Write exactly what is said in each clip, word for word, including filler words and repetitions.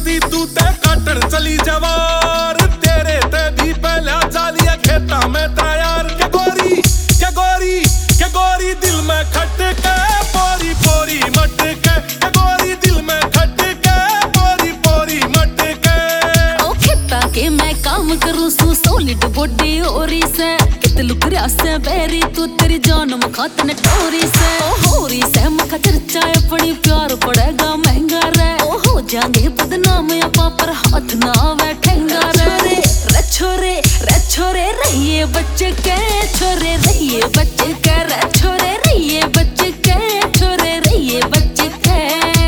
दी तू ते काटन चली जवार, तेरे ते भी पहला जालिया खेता में तैयार। क्या गोरी क्या गोरी क्या गोरी दिल में खटके पोरी पोरी मटके, क्या गोरी दिल में खटके पोरी पोरी मटके। ओ खेता के मैं काम करूं सू सॉलिड बॉडी होरी से, कित लुक रहा से बेरी तू तेरी जान मखात न टोरी से। ओ होरी से मखा चर्चा अपनी प्यार पड़ेगा महंगा रे, ओ हो जाएंगे बदनाम अपा पर हाथ ना बैठेगा रे। रे छोरे रे छोरे रहिए बच्चे के, छोरे रहिए बच्चे के, रे छोरे रहिए बच्चे के, छोरे रहिए बच्चे के।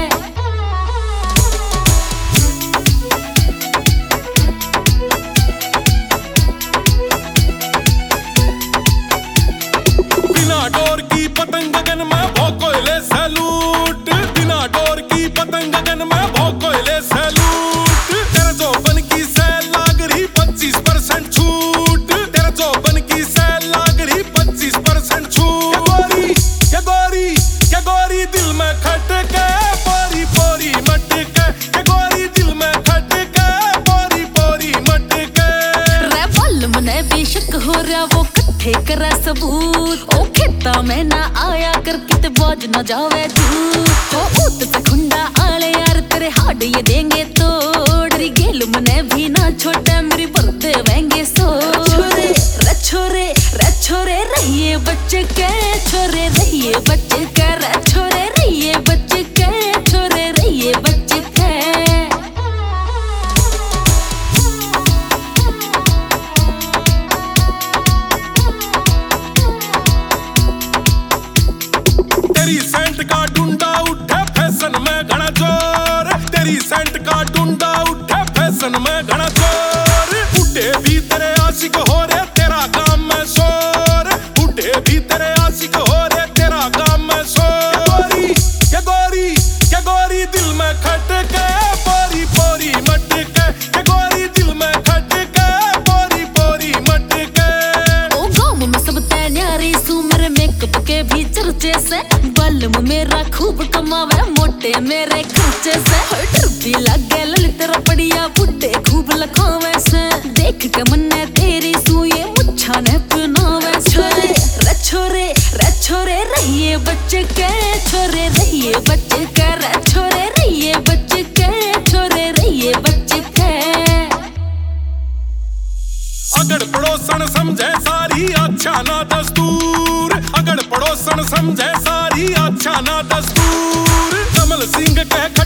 बिना डोर की पतंग गगन में भोकोले सैलूट, बिना डोर की पतंग गगन में भोकोले सैलूट। तेरे जोबन की सेल लाग रही पच्चीस परसेंट छूट, तेरे जोबन की सेल लाग रही पच्चीस परसेंट छूट। क्या गोरी क्या गोरी क्या गोरी दिल में खटके पोरी पोरी मटके, क्या गोरी दिल में खटके पोरी पोरी मटके। रे बल मने बेशक हो रहा वो कट्ठे करे सबूत, ओ खेता में ना आया कर किते बाज न जावे झूठ। ओ ऊत पे खुंडा आले यार तेरे हाड ये देंगे तोड़, री गेल मने भी ना छोटे मेरी बरते वेंगे सो। छोरे रे छोरे रे छोरे रहिए बच्चे के, छोरे रहिए बच्चे के, रे छोरे रहिए बच्चे के, छोरे रहिए बच्चे के। तेरी सेंट का डुंडा उठे फैशन में घना जोर, तेरी सेंट का डुंडा उठे फैशन में घना जोर। बुढ़े भी तेरे आशिक हो रे तेरा काम में शोर, बुढ़े भी तेरे आशिक हो रे तेरा काम में शोर। क्या गोरी क्या गोरी दिल में खटके पोरी पोरी मटके, क्या गोरी दिल में खटके पोरी पोरी मटके। ओ गाँव में सब तै न्यारी सू मेरे मेकअप के भी चर्चे से, बल्लम मेरा खूब कमावे मोटे मेरे खर्चे से। डर भी लगे ललित रपड़िया बुड्ढे खूब लखावे से, देख के मन्ने तेरी सूये मुच्छा ने पहनावे। छोरे रे छोरे रे छोरे रहिए बच्चे के, छोरे रहिए बच्चे के, रे छोरे रहिए बच्चे के, छोरे रहिए बच्चे के। अगड़ पड़ोसन समझे सारी अच्छा ना दस्तूर, अगड़ पड़ोसन समझे सारी अच्छा ना दस्तूर। कमल सिंह कह